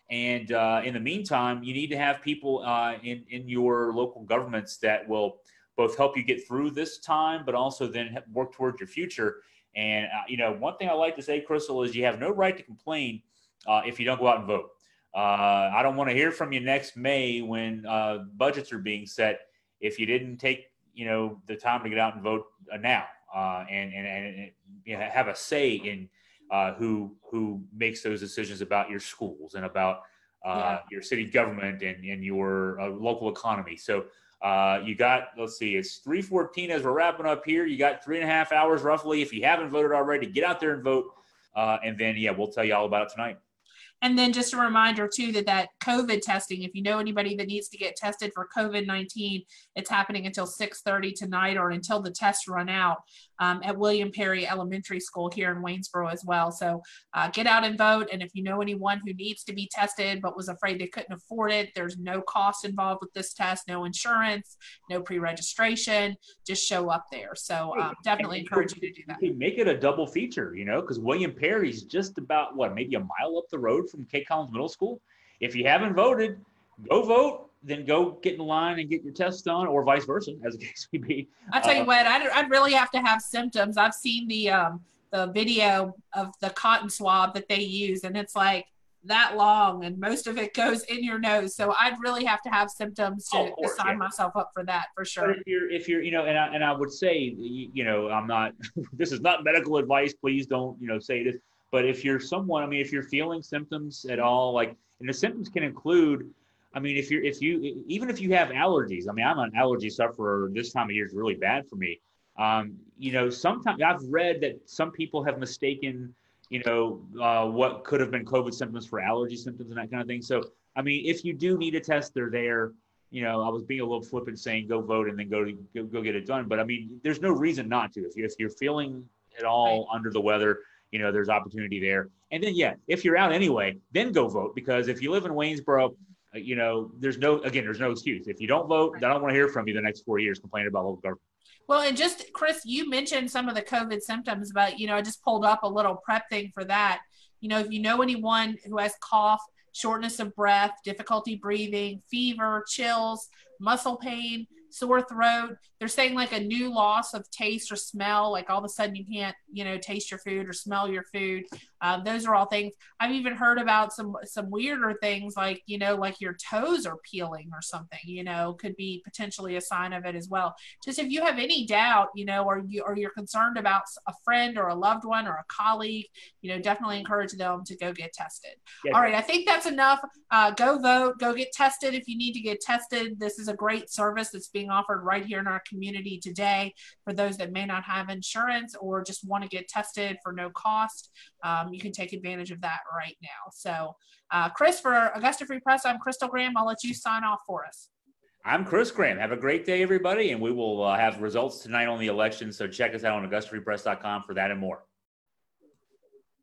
And uh, in the meantime, you need to have people uh, in, in your local governments that will both help you get through this time, but also then work towards your future. And, uh, you know, one thing I like to say, Crystal, is you have no right to complain uh, if you don't go out and vote. Uh, I don't want to hear from you next May when uh, budgets are being set if you didn't take, you know, the time to get out and vote uh, now uh, and, and, and you know, have a say in uh, who who makes those decisions about your schools and about uh, yeah. your city government and, and your uh, local economy. So uh, you got, let's see, it's three fourteen as we're wrapping up here. You got three and a half hours roughly. If you haven't voted already, get out there and vote. Uh, and then, yeah, we'll tell you all about it tonight. And then just a reminder, too, that that COVID testing, if you know anybody that needs to get tested for COVID nineteen, it's happening until six thirty tonight or until the tests run out um, at William Perry Elementary School here in Waynesboro as well. So uh, get out and vote. And if you know anyone who needs to be tested but was afraid they couldn't afford it, there's no cost involved with this test, no insurance, no pre-registration, just show up there. So um, definitely encourage you to do that. Make it a double feature, you know, because William Perry's just about, what, maybe a mile up the road from Kate Collins Middle School. If you haven't voted, go vote, then go get in line and get your test done, or vice versa, as the case may be. I'll tell you uh, what, I'd, I'd really have to have symptoms. I've seen the um, the video of the cotton swab that they use, and it's like that long, and most of it goes in your nose. So I'd really have to have symptoms to, oh, course, to sign yeah. myself up for that, for sure. But if you're, if you're, you know, and I, and I would say, you, you know, I'm not, this is not medical advice. Please don't, you know, say this. But if you're someone, I mean, if you're feeling symptoms at all, like, and the symptoms can include, I mean, if you're, if you, even if you have allergies, I mean, I'm an allergy sufferer. This time of year is really bad for me. Um, you know, sometimes I've read that some people have mistaken, you know, uh, what could have been COVID symptoms for allergy symptoms and that kind of thing. So, I mean, if you do need a test, they're there. You know, I was being a little flippant saying go vote and then go to go, go get it done. But I mean, there's no reason not to. If you if you're feeling at all right. under the weather, you know, there's opportunity there. And then, yeah, if you're out anyway, then go vote, because if you live in Waynesboro, uh, you know, there's no, again, there's no excuse. If you don't vote, right. I don't want to hear from you the next four years complaining about local government. Well, and just, Chris, you mentioned some of the COVID symptoms, but, you know, I just pulled up a little prep thing for that. You know, if you know anyone who has cough, shortness of breath, difficulty breathing, fever, chills, muscle pain, sore throat, they're saying like a new loss of taste or smell, like all of a sudden you can't, you know, taste your food or smell your food. Um, those are all things. I've even heard about some some weirder things like, you know, like your toes are peeling or something, you know, could be potentially a sign of it as well. Just if you have any doubt, you know, or, you, or you're concerned about a friend or a loved one or a colleague, you know, definitely encourage them to go get tested. Yeah. All right, I think that's enough. Uh, go vote, go get tested if you need to get tested. This is a great service that's being offered right here in our community today for those that may not have insurance or just want to get tested for no cost. Um, you can take advantage of that right now. So, uh, Chris, for Augusta Free Press, I'm Crystal Graham. I'll let you sign off for us. I'm Chris Graham. Have a great day, everybody, and we will uh, have results tonight on the election. So check us out on augusta free press dot com for that and more.